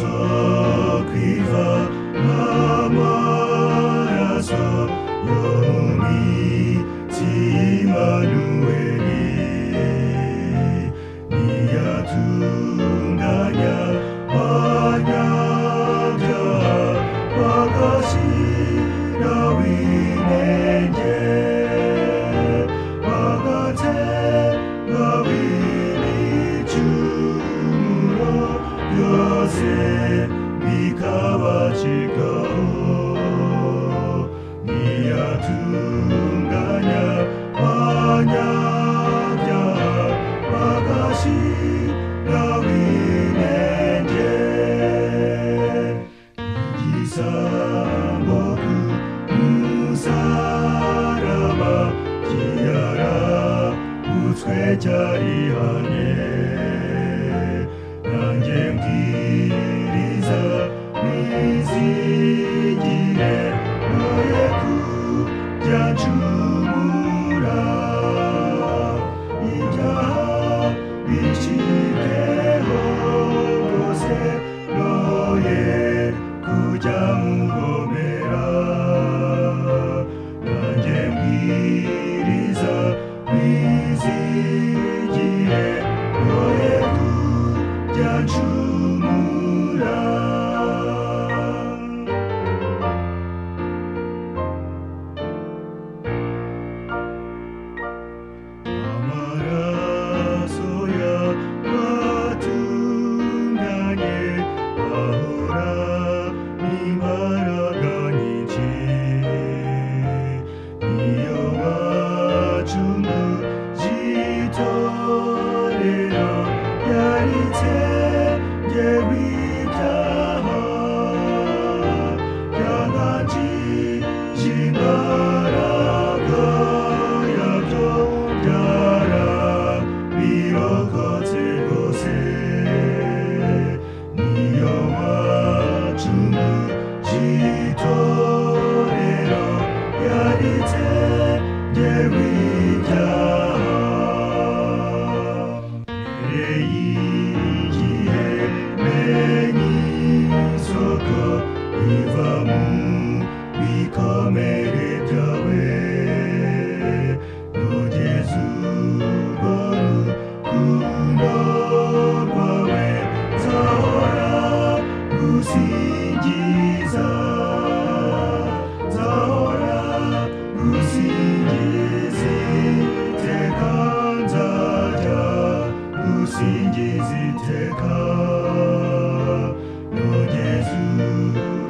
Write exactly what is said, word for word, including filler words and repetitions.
kwiva amaraso yo mu mitima Emanueli niyatunganya abanyabyaha bagashira winenge bagatega w'ibicumuro byose bikabacikaho niyatunganya abanyabyaha bagashira winenge igisambo ku musaraba kiyarabutswe cyarihanye nanjye mbwiriza mwizigire noye kujya ncumura ibyaha bicikeho rwose noye kujya mugomera nanjye mbwiriza mwizigire noye kujya ncumura amaraso y'abatunganye ahora n'imbaraga nyinshi niyo wacunguje itorero yaritse njyewe ibyaha byananjije imbaraga yabyo byarabirokotse rwose niyo wacunguje itorero yaritse njyewe ibyaha mbere y'igihe menye isoko iva mu bikomere byawe kugeza ubwo rukundo rwawe nzahora gusingiza nzahora gusingiza iteka nzajya gusingiza iteka kugeza